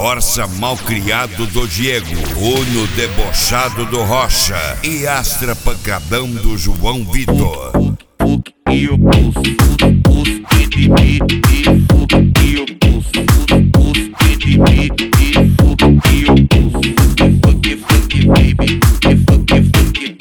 Corsa malcriado do Diego, Uno debochado do Rocha e Astra pancadão do João Vitor. E o pulso, de mim, e o pulso, de mim, e o pulso, fuck baby, fuck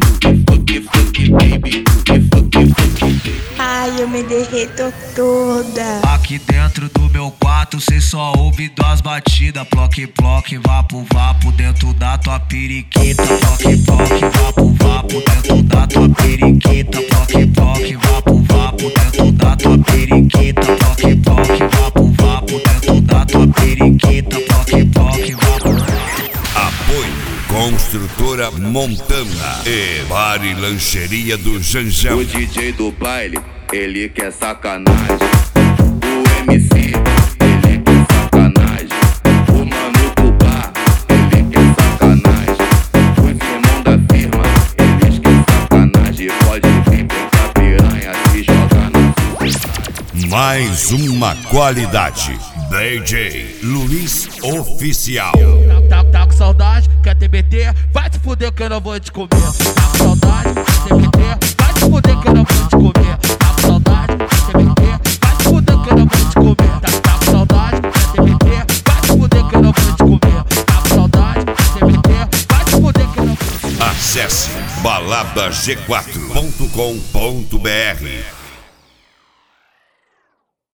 baby, ai, eu me derreto toda. Aqui dentro do meu quarto cê só ouve duas batidas. Ploque, ploque, vapo, vapo dentro da tua periquita. Ploque, ploque, vapo, vapo dentro da tua periquita. Ploque, ploque, vapo, vapo dentro da tua periquita. Ploque, ploque, vapo, vapo dentro da tua periquita. Ploque, ploque, vapo. Apoio Construtora Montana e Bar e Lancheria do Janjão. O DJ do baile, ele quer sacanagem. O MC, ele quer sacanagem. O mano do bar, ele quer sacanagem. Os irmãos da firma, eles querem sacanagem. Pode vir pegar piranha, se jogar na sociedade. Mais uma qualidade. DJ Luiz Oficial. Tá com saudade, quer TBT? Vai te fuder que eu não vou te comer. Tá com saudade, quer TBT? Vai te fuder que eu não vou te comer. Tá com saudade, quer TBT? Vai te fuder que eu não vou te comer. Tá com saudade, quer TBT? Vai te fuder que eu não vou te comer. Tá com saudade, quer TBT? Vai te fuder que eu não vou te comer. Acesse baladag4.com.br